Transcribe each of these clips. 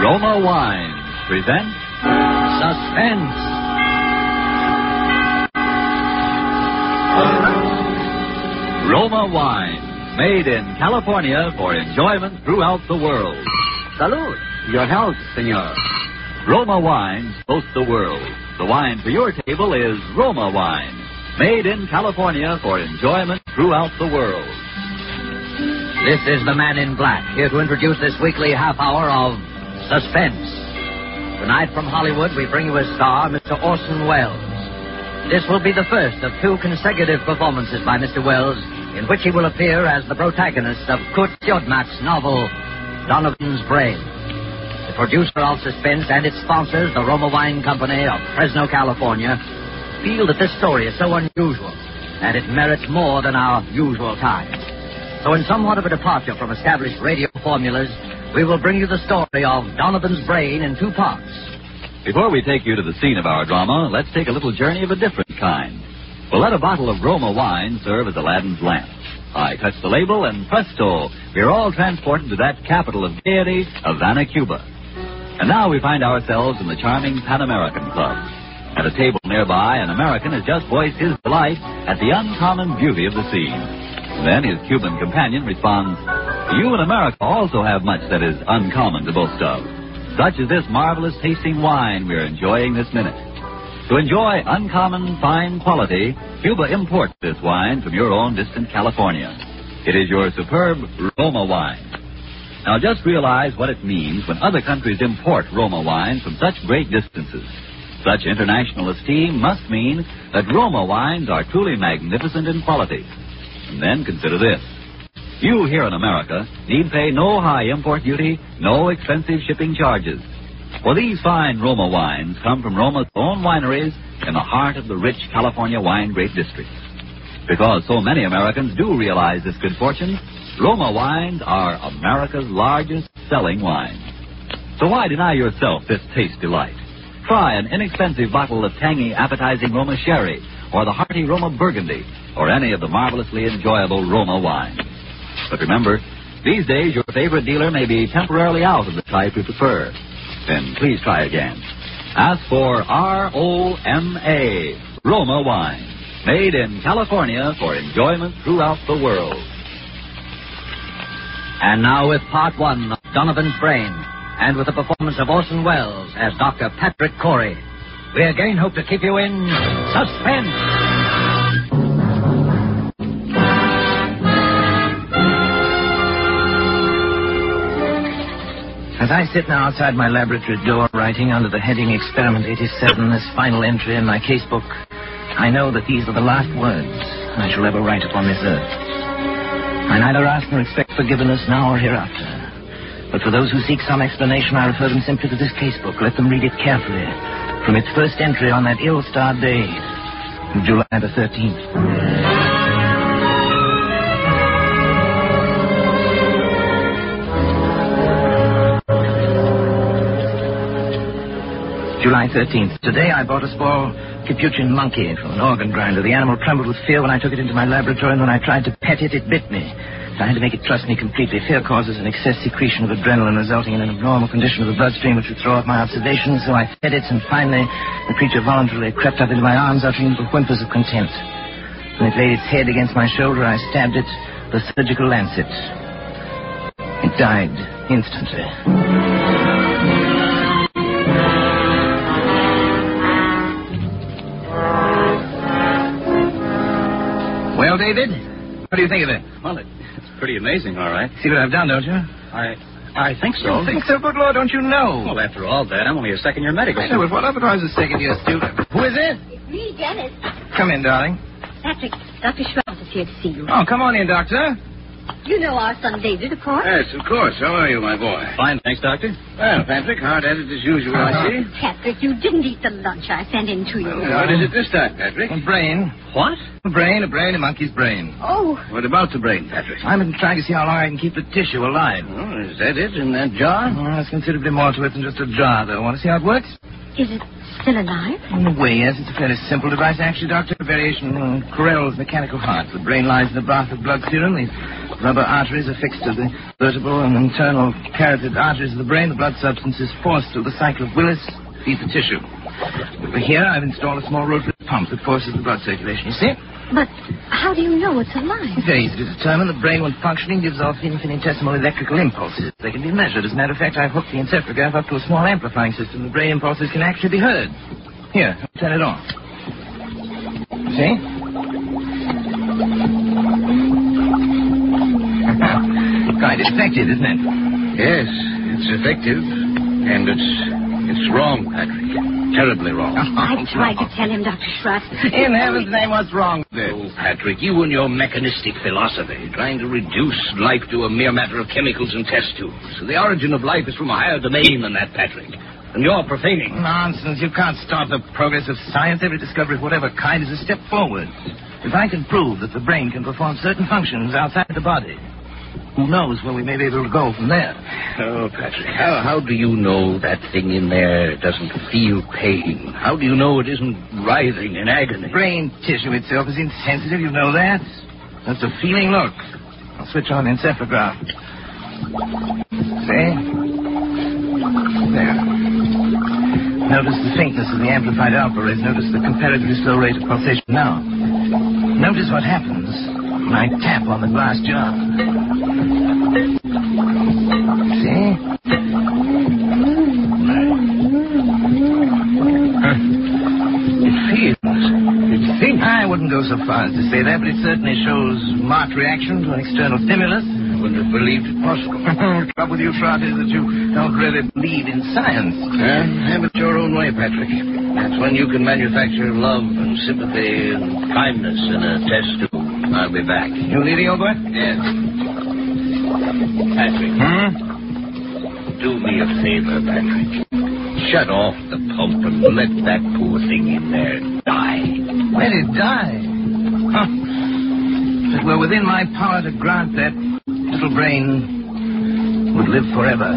Roma Wines present Suspense. Roma Wines, made in California for enjoyment throughout the world. Salud. Your health, senor. Roma Wines boast the world. The wine for your table is Roma Wine, made in California for enjoyment throughout the world. This is the Man in Black, here to introduce this weekly half hour of Suspense. Tonight from Hollywood, we bring you a star, Mr. Orson Welles. This will be the first of two consecutive performances by Mr. Welles, in which he will appear as the protagonist of Kurt Siodmak's novel, Donovan's Brain. The producer of Suspense and its sponsors, the Roma Wine Company of Fresno, California, feel that this story is so unusual that it merits more than our usual time. So in somewhat of a departure from established radio formulas, we will bring you the story of Donovan's Brain in two parts. Before we take you to the scene of our drama, let's take a little journey of a different kind. We'll let a bottle of Roma wine serve as Aladdin's lamp. I touch the label, and presto, we're all transported to that capital of gaiety, Havana, Cuba. And now we find ourselves in the charming Pan American Club. At a table nearby, an American has just voiced his delight at the uncommon beauty of the scene. And then his Cuban companion responds, "You in America also have much that is uncommon to boast of, such as this marvelous tasting wine we're enjoying this minute. To enjoy uncommon fine quality, Cuba imports this wine from your own distant California. It is your superb Roma wine. Now just realize what it means when other countries import Roma wines from such great distances. Such international esteem must mean that Roma wines are truly magnificent in quality. And then consider this. You here in America need pay no high import duty, no expensive shipping charges. For these fine Roma wines come from Roma's own wineries in the heart of the rich California wine grape district. Because so many Americans do realize this good fortune, Roma wines are America's largest selling wine. So why deny yourself this taste delight? Try an inexpensive bottle of tangy, appetizing Roma sherry, or the hearty Roma burgundy, or any of the marvelously enjoyable Roma wines. But remember, these days your favorite dealer may be temporarily out of the type you prefer. Then please try again. Ask for R-O-M-A, Roma wine, made in California for enjoyment throughout the world. And now with part one of Donovan's Brain, and with the performance of Orson Welles as Dr. Patrick Corey, we again hope to keep you in suspense. As I sit now outside my laboratory door, writing under the heading Experiment 87, this final entry in my casebook, I know that these are the last words I shall ever write upon this earth. I neither ask nor expect forgiveness now or hereafter. But for those who seek some explanation, I refer them simply to this casebook. Let them read it carefully, from its first entry on that ill-starred day of July the 13th. July 13th. Today I bought a small capuchin monkey from an organ grinder. The animal trembled with fear when I took it into my laboratory, and when I tried to pet it, it bit me. So I had to make it trust me completely. Fear causes an excess secretion of adrenaline, resulting in an abnormal condition of the bloodstream, which would throw off my observations. So I fed it, and finally the creature voluntarily crept up into my arms, uttering little whimpers of contempt. When it laid its head against my shoulder, I stabbed it with a surgical lancet. It died instantly. Well, David, what do you think of it? Well, it's pretty amazing, all right. See what I've done, don't you? I think so. You think so? Good Lord, don't you know? Well, after all that, I'm only a second-year medical I know, but what otherwise a second-year student? Who is it? It's me, Dennis. Come in, darling. Patrick, Dr. Schwartz is here to see you. Oh, come on in, Doctor. You know our son David, of course. Yes, of course. How are you, my boy? Fine, thanks, Doctor. Well, Patrick, hard at it as usual, I see. Patrick, you didn't eat the lunch I sent in to you. What is it this time, Patrick? A brain. What? A monkey's brain. Oh. What about the brain, Patrick? I've been trying to see how long I can keep the tissue alive. Oh, is that it in that jar? Well, there's considerably more to it than just a jar, though. Want to see how it works? Is it still alive? In a way, yes. It's a fairly simple device, actually, Doctor. A variation on Correll's mechanical heart. The brain lies in the bath of blood serum. The rubber arteries are fixed to the vertebral and internal carotid arteries of the brain. The blood substance is forced through the cycle of Willis to feed the tissue. Over here, I've installed a small rotary pump that forces the blood circulation, you see? But how do you know it's alive? It's very easy to determine. The brain, when functioning, gives off infinitesimal electrical impulses. They can be measured. As a matter of fact, I've hooked the encephalograph up to a small amplifying system. The brain impulses can actually be heard. Here, turn it on. See? Quite effective, isn't it? Yes, it's effective. And it's wrong, Patrick. Terribly wrong. I tried to tell him, Dr. Schwartz. In heaven's name, what's wrong with it? Oh, Patrick, you and your mechanistic philosophy, trying to reduce life to a mere matter of chemicals and test tubes. The origin of life is from a higher domain than that, Patrick. And you're profaning. Nonsense. You can't stop the progress of science. Every discovery of whatever kind is a step forward. If I can prove that the brain can perform certain functions outside the body, who knows where we may be able to go from there? Oh, Patrick, how do you know that thing in there doesn't feel pain? How do you know it isn't writhing in agony? Brain tissue itself is insensitive, you know that. That's a feeling. Look. I'll switch on the encephalograph. See? There. Notice the faintness of the amplified alpha rays. Notice the comparatively slow rate of pulsation now. Notice what happens when I tap on the glass jar. See? It thinks. I wouldn't go so far as to say that, but it certainly shows marked reaction to an external stimulus. I wouldn't have believed it possible. The trouble with you, Trot, is that you don't really believe in science. Have it your own way, Patrick. That's when you can manufacture love and sympathy and kindness in a test tube. I'll be back. You leaving, old boy? Yes. Patrick. Do me a favor, Patrick. Shut off the pump and let that poor thing in there die. Let it die? Huh. If it were within my power to grant that, little brain would live forever.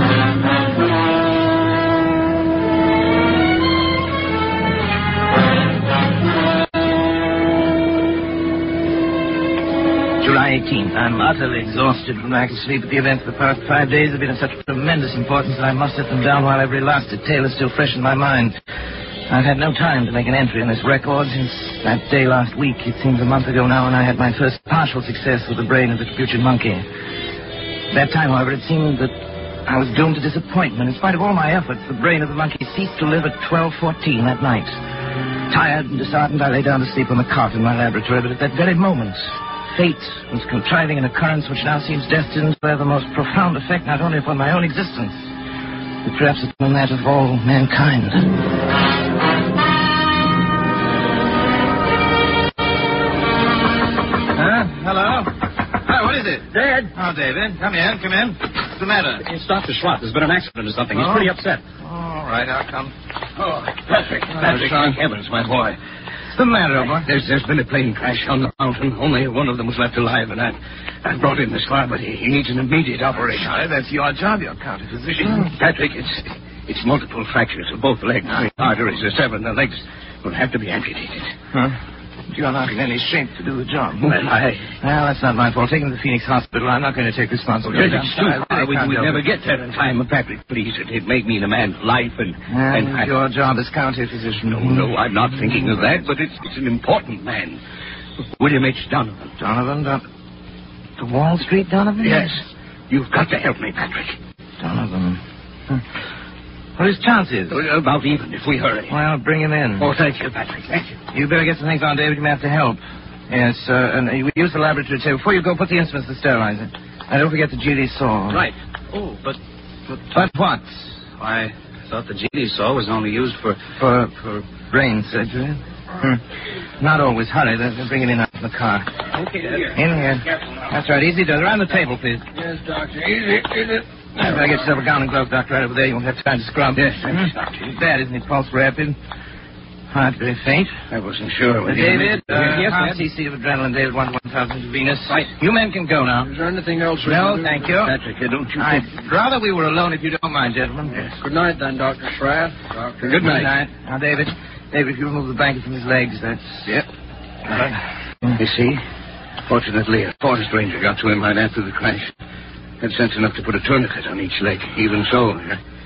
July 18th. I'm utterly exhausted from lack of sleep. At the events of the past 5 days have been of such tremendous importance that I must set them down while every last detail is still fresh in my mind. I've had no time to make an entry in this record since that day last week. It seems a month ago now when I had my first partial success with the brain of the Capuchin monkey. At that time, however, it seemed that I was doomed to disappointment. In spite of all my efforts, the brain of the monkey ceased to live at 12:14 that night. Tired and disheartened, I lay down to sleep on the cot in my laboratory, but at that very moment, fate was contriving an occurrence which now seems destined to have the most profound effect not only upon my own existence, but perhaps upon that of all mankind. Hello? Hi, what is it? Dad. Oh, David. Come in. What's the matter? It's Dr. Schwartz. There's been an accident or something. He's pretty upset. All right, I'll come. Oh, Patrick, Sean. heavens, my boy. What's the matter, old boy? There's been a plane crash on the mountain. Only one of them was left alive, and I brought in this car, but he needs an immediate operation. Sorry, that's your job. You're county physician. Patrick, it's multiple fractures of both legs. The arteries are severed, and the legs will have to be amputated. Huh? You're not in any shape to do the job. Well, that's not my fault. Take him to the Phoenix Hospital. I'm not going to take responsibility. It's too far. We never get there in time. Patrick, please, it may mean a man's life, and your job as county physician. No, I'm not thinking of that, but it's an important man. William H. Donovan. Donovan? The Wall Street Donovan? Yes. You've got to help me, Patrick. Donovan. What are his chances? About even, if we hurry. Well, bring him in. Oh, thank you, Patrick. Thank you. You better get some things on, David. You may have to help. Yes, and we use the laboratory table. Before you go, put the instruments to sterilize it. And don't forget the GD saw. Right. Oh, but what? I thought the GD saw was only used for brain surgery. Not always. Hurry. They'll bring it in out of the car. Okay, In here. That's right. Easy does. Around the table, please. Yes, Doctor. Easy. You better get yourself a gown and glove, Doctor, right over there. You won't have time to scrub. Yes, thanks, Doctor. It's bad, isn't it? Pulse rapid. Heart very faint. I wasn't sure. David, yes, half Dad? cc of adrenaline, David, 1 to 1,000 Venus. Right. You men can go now. Is there anything else we No, can do? thank you. Patrick, don't you I'd rather we were alone if you don't mind, gentlemen. Yes. Good night, then, Dr. Schratt. Doctor. Good night. Now, David, if you remove the blanket from his legs, that's... Yep. You see? Fortunately, a forest ranger got to him right after the crash. Had sense enough to put a tourniquet on each leg. Even so...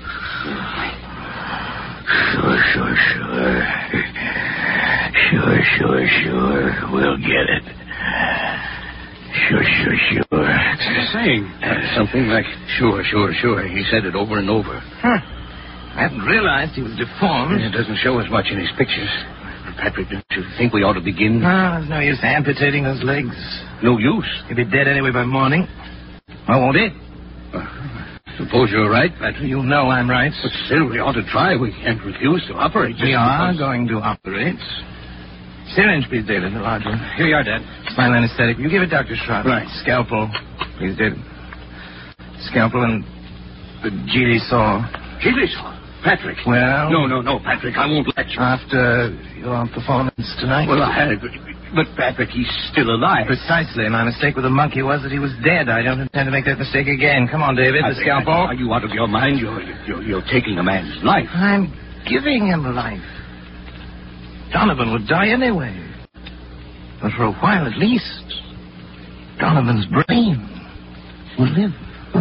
Sure. We'll get it. Sure. Saying something like, sure. He said it over and over. Huh. I hadn't realized he was deformed. It doesn't show as much in his pictures. Patrick, don't you think we ought to begin? No, there's no use amputating those legs. No use? He'll be dead anyway by morning. Oh, won't he? Suppose you're right, Patrick. You know I'm right. But still, we ought to try. We can't refuse to operate. We are going to operate. Syringe, please, David, the large one. Here you are, Dad. Spinal anesthetic. You give it Dr. Schratt. Right. Scalpel, please, David. Scalpel and the Geely saw. Geely saw? Patrick. Well... No, Patrick, I won't let you. After your performance tonight? Well, but Patrick, he's still alive. Precisely. My mistake with the monkey was that he was dead. I don't intend to make that mistake again. Come on, David, the scalpel. Are you out of your mind? You're taking a man's life. I'm giving him life. Donovan would die anyway. But for a while at least, Donovan's brain will live.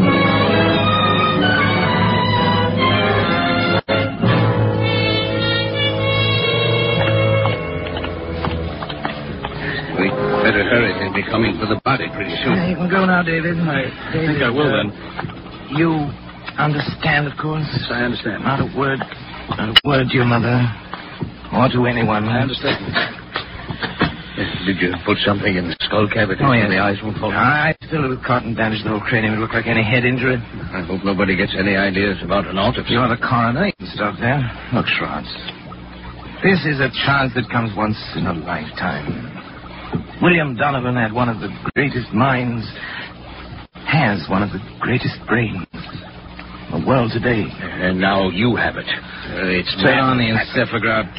We'd better hurry. They'll be coming for the body pretty soon. You can go now, David. I think I will, then. You understand, of course? Yes, I understand. Not a word to your mother or to anyone. I understand. Did you put something in the skull cavity? Oh, yes. The eyes won't fall. I still a cotton bandage the whole cranium. It looked like any head injury. I hope nobody gets any ideas about an autopsy. You're the coroner. You can stop there. Look, Schratt. This is a chance that comes once in a lifetime. William Donovan had one of the greatest minds, has one of the greatest brains in the world today. And now you have it. It's Turn on the encephalograph.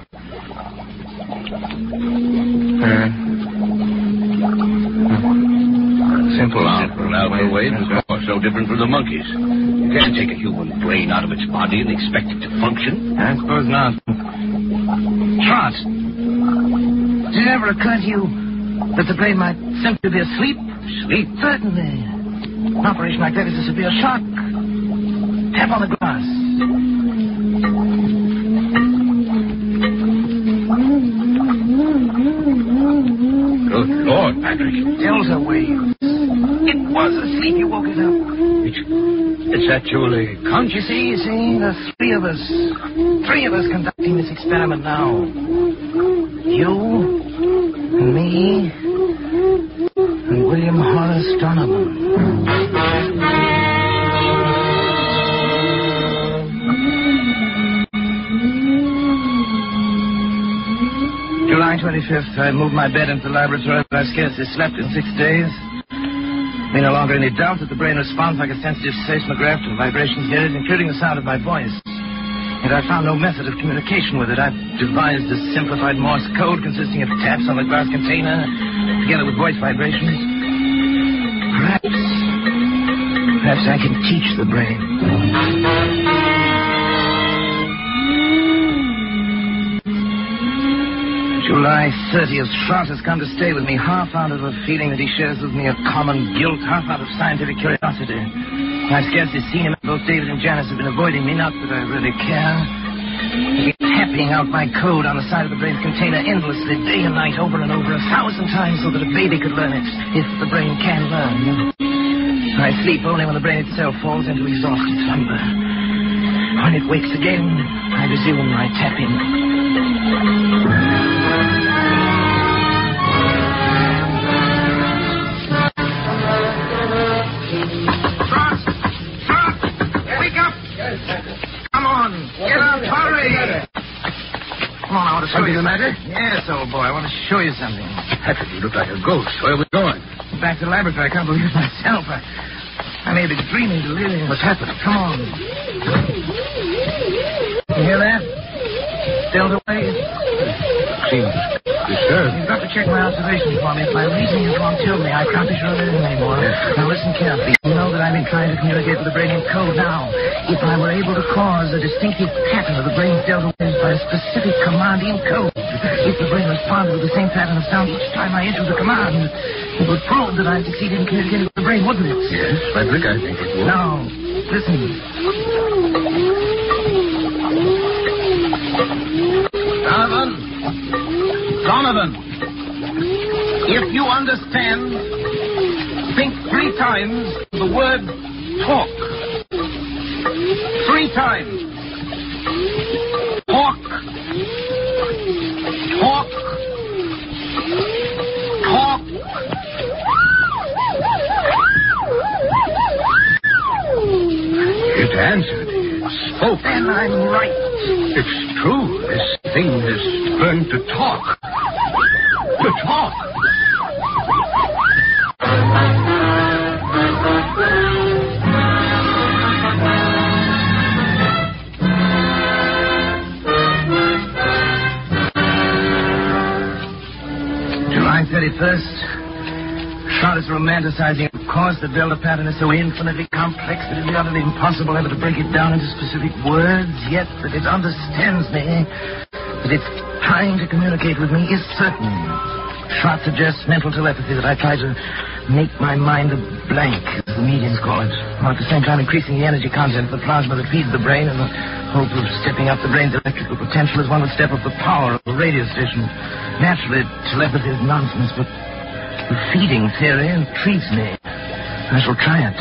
Simple Now we'll wait. Of course, no different from the monkeys. You can't take a human brain out of its body and expect it to function. I suppose not. Schratt, did it ever occur to you that the brain might simply be asleep? Sleep? Certainly. An operation like that is a severe shock. Tap on the glass. Good Lord, Patrick. Delta waves. It was asleep. You woke it up. It's actually conscious. You see, the three of us conducting this experiment now. You, and me, and William Horace Donovan. July 25th, I moved my bed into the laboratory, but I scarcely slept in 6 days. There no longer any doubt that the brain responds like a sensitive seismograph to vibrations near it, including the sound of my voice. Yet I found no method of communication with it. I've devised a simplified Morse code consisting of taps on the glass container, together with voice vibrations. Perhaps I can teach the brain. July 30th, Schratt has come to stay with me, half out of a feeling that he shares with me a common guilt, half out of scientific curiosity. I've scarcely seen him. Both David and Janice have been avoiding me, not that I really care. He keeps tapping out my code on the side of the brain's container endlessly, day and night, over and over, 1,000 times, so that a baby could learn it, if the brain can learn. I sleep only when the brain itself falls into exhausted slumber. When it wakes again, I resume my tapping. Something the matter? Yes, old boy. I want to show you something. Patrick, you look like a ghost. Where are we going? Back to the laboratory. I can't believe it myself. I may be dreaming delirium. What's happened? Come on. You hear that? stilled away. Seems disturbed. You've got to check my observations for me. If my reasoning is wrong, tell me. I can't be sure of anything anymore. Now listen carefully. You know that I've been trying to communicate with the brain in code. Now, if I were able to cause a distinctive pattern of the brain's delta waves by a specific command in code, if the brain responded with the same pattern of sound each time I issued the command, it would prove that I succeeded in communicating with the brain, wouldn't it? Yes, Frederick, I think it would. Now, listen. Donovan, if you understand, think 3 times the word talk. 3 times. Talk. Talk. Talk. It answered. It spoke. Then I'm right. It's true. This thing has learned to talk. To talk. July 31st. Schrott is romanticizing. Of course, the delta pattern is so infinitely complex that it would be utterly impossible ever to break it down into specific words, yet that it understands me, that it's trying to communicate with me is certain. Schrott suggests mental telepathy, that I try to make my mind a blank, as the mediums call it, while at the same time increasing the energy content of the plasma that feeds the brain in the hope of stepping up the brain's electrical potential as one would step up the power of a radio station. Naturally, telepathy is nonsense, but the feeding theory intrigues me. I shall try it.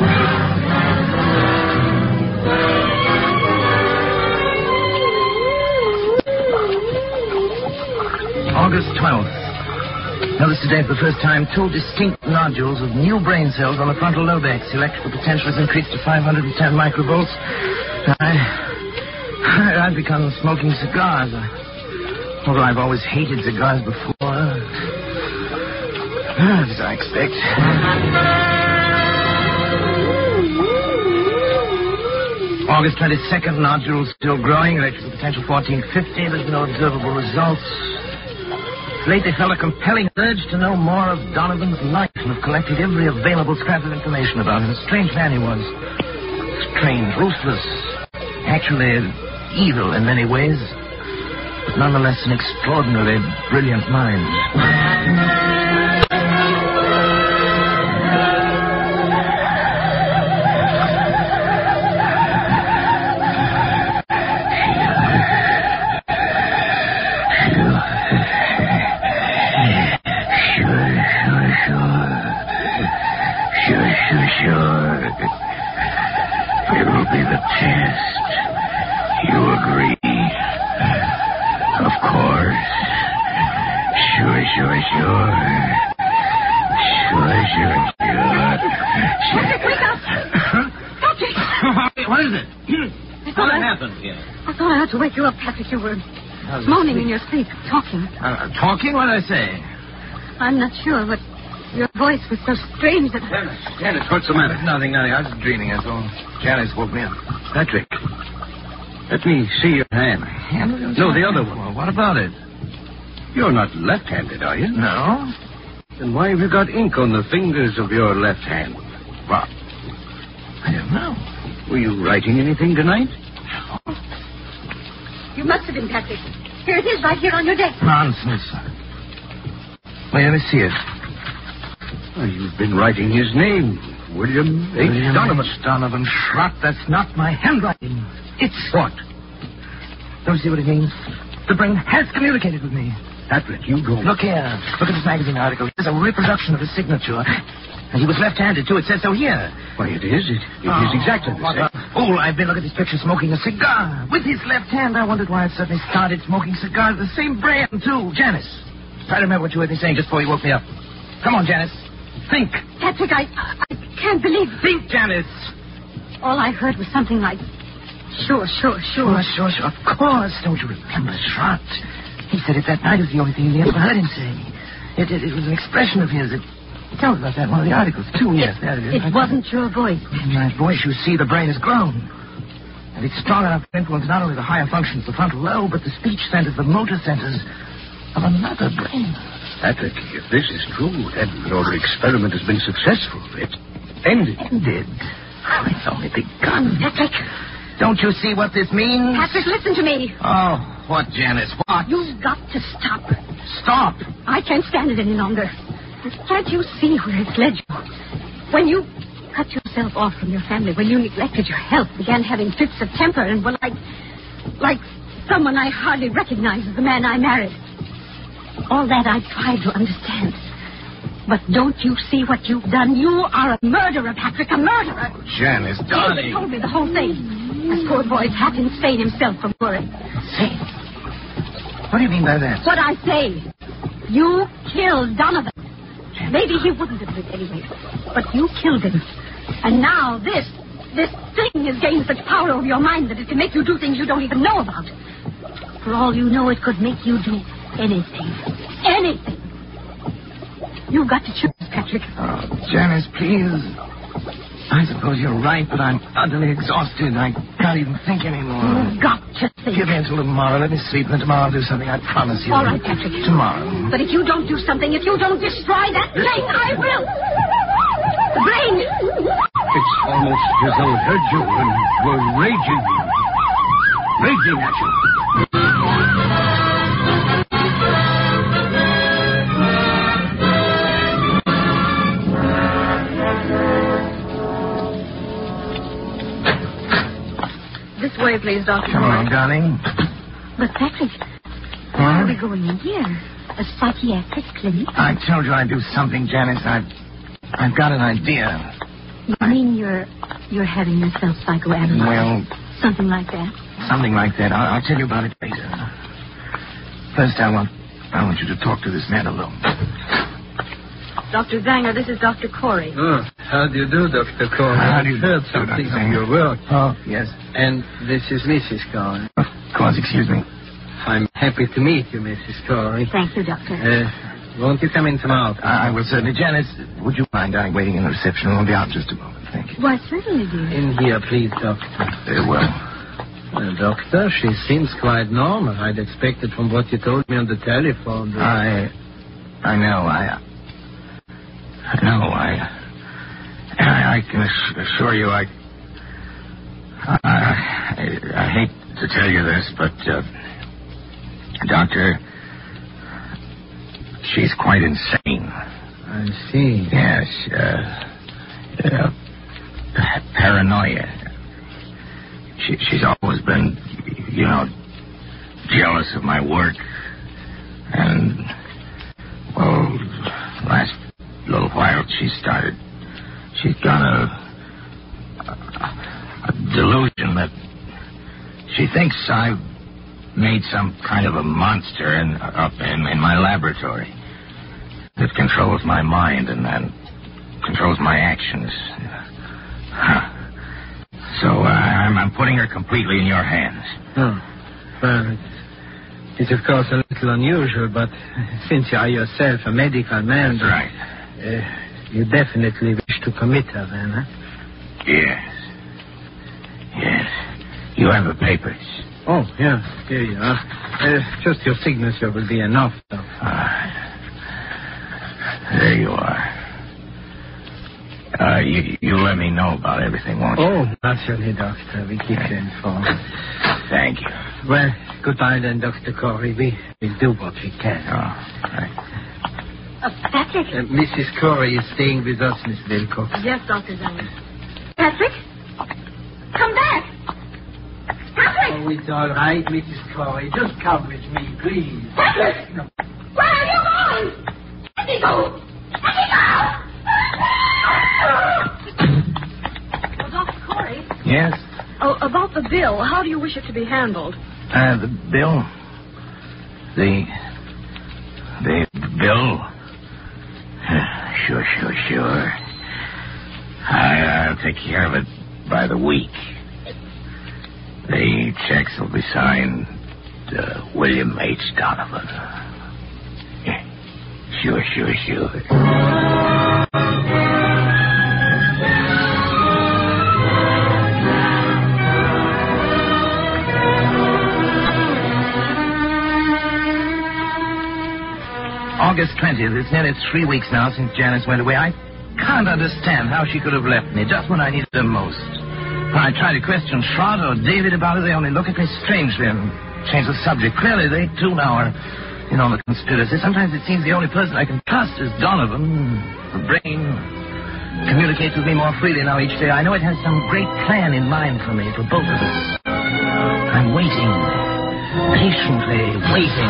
August 12th. Notice today for the first time 2 distinct nodules of new brain cells on the frontal lobex. The electrical potential has increased to 510 microvolts. I've begun smoking cigars. Although I've always hated cigars before. As I expect. August 22nd, nodules still growing, electrical potential 1450. There's no observable results. Late they felt a compelling urge to know more of Donovan's life and have collected every available scrap of information about him. A strange man he was. Strange, ruthless, actually evil in many ways, but nonetheless an extraordinarily brilliant mind. Sure. It'll be the test. You agree? Of course. Sure. Patrick, wake up! Patrick! What is it? What happened here? I thought I had to wake you up, Patrick. You were moaning in your sleep, talking. Talking? What did I say? I'm not sure, but your voice was so strange that... Janice, what's the matter? Nothing. I was dreaming, that's all. Janice woke me up. Patrick, let me see your hand. No, the other one. Well, what about it? You're not left-handed, are you? No. Then why have you got ink on the fingers of your left hand? What? I don't know. Were you writing anything tonight? You must have been, Patrick. Here it is, right here on your desk. Nonsense. Wait, let me see it. Well, you've been writing his name. William H. Donovan. Donovan Schrott. That's not my handwriting. It's... What? Don't you see what it means? The brain has communicated with me. Patrick, you don't... Look here. Look at this magazine article. It's a reproduction of his signature. And he was left-handed, too. It says so here. Why, it is. It is exactly the same. Oh, I've been looking at this picture smoking a cigar. With his left hand, I wondered why I suddenly started smoking cigars. The same brand, too. Janice. Try to remember what you heard me saying just before you woke me up. Come on, Janice. Think. Patrick, I can't believe... Think, Janice. All I heard was something like... Sure. Sure. Of course. Don't you remember, Schrott? He said it that night. It was the only thing you ever heard him say. It was an expression of his. Tell us about that in one of the articles, too. Yes, there it is. It wasn't your voice. My voice, you see, the brain has grown. And it's strong enough to influence not only the higher functions of the frontal lobe, but the speech centers, the motor centers of another brain. Patrick, if this is true, then your experiment has been successful. It's ended. Ended? Oh, it's only begun. Patrick. Don't you see what this means? Patrick, listen to me. Oh, what, Janice? What? You've got to stop. Stop. I can't stand it any longer. Can't you see where it's led you? When you cut yourself off from your family, when you neglected your health, began having fits of temper, and were like someone I hardly recognize as the man I married. All that I tried to understand. But don't you see what you've done? You are a murderer, Patrick, a murderer. Janice, darling. He told me the whole thing. This poor boy's half insane himself from worry. Insane? What do you mean by that? What I say. You killed Donovan. Maybe he wouldn't have lived anyway. But you killed him. And now this thing has gained such power over your mind that it can make you do things you don't even know about. For all you know, it could make you do anything. Anything. You've got to choose, Patrick. Oh, Janice, please. I suppose you're right, but I'm utterly exhausted. I can't even think anymore. You've got to think. Give in till tomorrow. Let me sleep, and tomorrow I'll do something. I promise you. All right, Patrick. Tomorrow. But if you don't do something, if you don't destroy that brain, I will. The brain. It's almost as though it heard you and were raging at you. This way, please, Dr. Come on, darling. But, Patrick, why are we going in here? A psychiatric clinic? I told you I'd do something, Janice. I've got an idea. You mean you're having yourself psychoanalyzed? Well, something like that? Something like that. I'll tell you about it later. First, I want you to talk to this man alone. Dr. Zanger, this is Dr. Corey. Oh, how do you do, Dr. Corey? How do you I've heard do, something Dr. of your work. Oh, yes. And this is Mrs. Corey. Of course, excuse me. I'm happy to meet you, Mrs. Corey. Thank you, Doctor. Won't you come in tomorrow? I will certainly. Janice, would you mind, darling, waiting in the reception room? I'll be out just a moment. Thank you. Why, certainly, dear. In here, please, Doctor. Very well. Well, Doctor, she seems quite normal. I'd expected from what you told me on the telephone. I know. I can assure you, I hate to tell you this, but, Doctor, she's quite insane. I see. Yes, paranoia. She's always been, jealous of my work. And, well, last little while she's got a delusion that she thinks I've made some kind of a monster up in my laboratory that controls my mind and then controls my actions. So I'm putting her completely in your hands. Oh, well, it's of course a little unusual, but since you are yourself a medical man... That's right. You definitely wish to commit her, then, huh? Yes. You have the papers. Oh, yeah. Here you are. Just your signature will be enough, though. There you are. You let me know about everything, won't you? Oh, naturally, Doctor. We keep you informed. Thank you. Well, goodbye then, Dr. Corey. We'll do what we can. Oh, right. Patrick? Mrs. Corey is staying with us, Miss Wilcox. Yes, Dr. Zanger. Patrick? Come back! Patrick! Oh, it's all right, Mrs. Corey. Just come with me, please. Patrick! Where are you going? Let me go! Let me go! Well, Dr. Corey? Yes? Oh, about the bill, how do you wish it to be handled? The bill? The bill? Sure. I'll take care of it by the week. The checks will be signed William H. Donovan. Sure. August 20th. It's nearly 3 weeks now since Janice went away. I can't understand how she could have left me just when I needed her most. When I try to question Schrott or David about it, they only look at me strangely and change the subject. Clearly, they, too, now are in on the conspiracy. Sometimes it seems the only person I can trust is Donovan. The brain communicates with me more freely now each day. I know it has some great plan in mind for me, for both of us. I'm waiting, patiently waiting.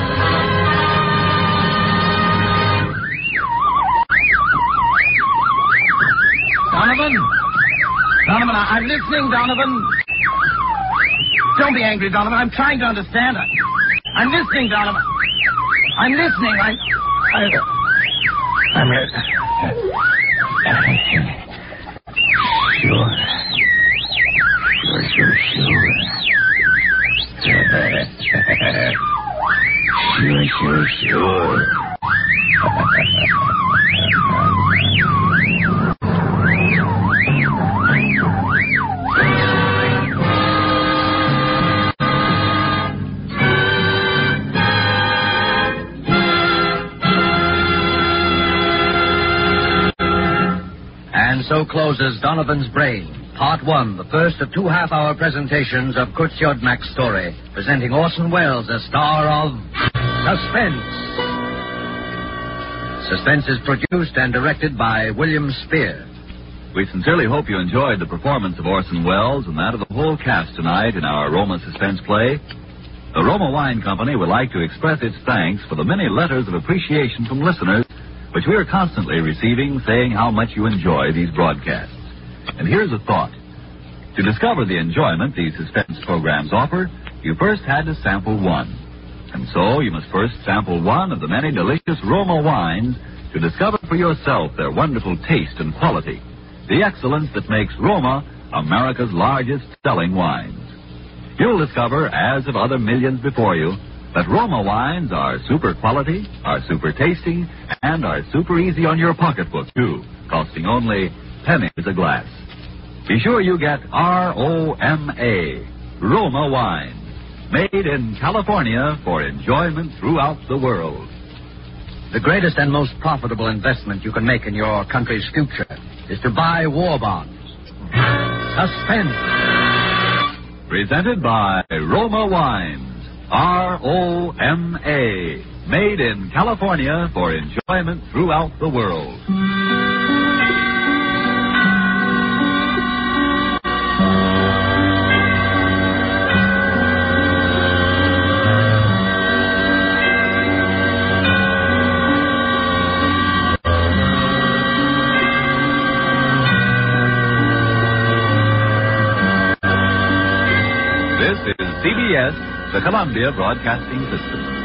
Donovan, I'm listening, Donovan. Don't be angry, Donovan. I'm trying to understand. I'm listening, Donovan. I'm listening. I'm ready. Sure. And so closes Donovan's Brain, Part 1, the first of 2 half-hour presentations of Kurt Siodmak's story, presenting Orson Welles as star of Suspense. Suspense is produced and directed by William Spear. We sincerely hope you enjoyed the performance of Orson Welles and that of the whole cast tonight in our Roma suspense play. The Roma Wine Company would like to express its thanks for the many letters of appreciation from listeners which we are constantly receiving, saying how much you enjoy these broadcasts. And here's a thought. To discover the enjoyment these suspense programs offer, you first had to sample one. And so you must first sample one of the many delicious Roma wines to discover for yourself their wonderful taste and quality, the excellence that makes Roma America's largest selling wines. You'll discover, as of other millions before you, that Roma wines are super quality, are super tasty, and are super easy on your pocketbook, too, costing only pennies a glass. Be sure you get R-O-M-A, Roma wines, made in California for enjoyment throughout the world. The greatest and most profitable investment you can make in your country's future is to buy war bonds. Suspense. Presented by Roma Wines. R-O-M-A, made in California for enjoyment throughout the world. This is CBS, the Columbia Broadcasting System.